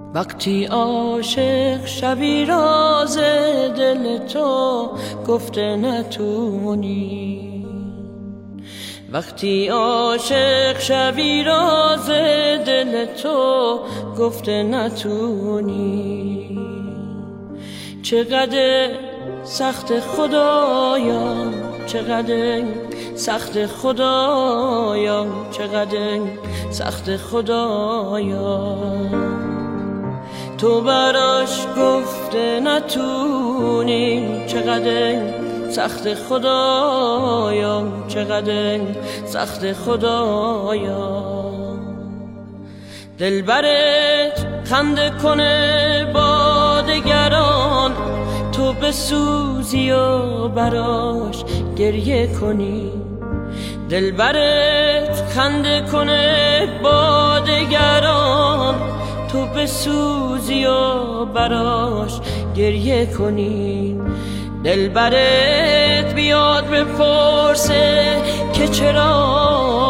وقتی عاشق شوی راز دل تو گفته نتونی، وقتی عاشق شوی راز دل تو گفته نتونی. چقدر سخت خدایا، چقدر سخت خدایا، چقدر سخت خدایا، تو براش گفته نتونی. چقدر سخت خدایا، چقدر سخت خدایا، دلبرت خنده کنه با دگران، تو بسوزی و براش گریه کنی. دلبرت خنده کنه با دگران، تو بسوزی و براش گریه کنی. دلبرت بیاد بپرسه که چرا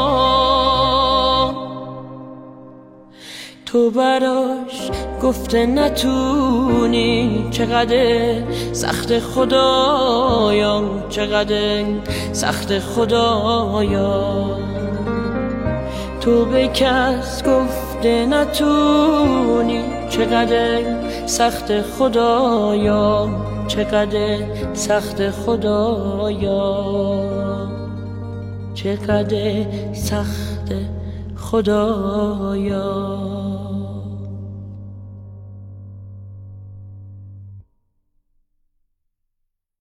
تو براش گفته نتونی. چقدر سخت خدایا، چقدر سخت خدایا، تو به کس گفته نتونی. چقدر سخت خدایا، چقدر سخت خدایا، چقدر سخت خدایا.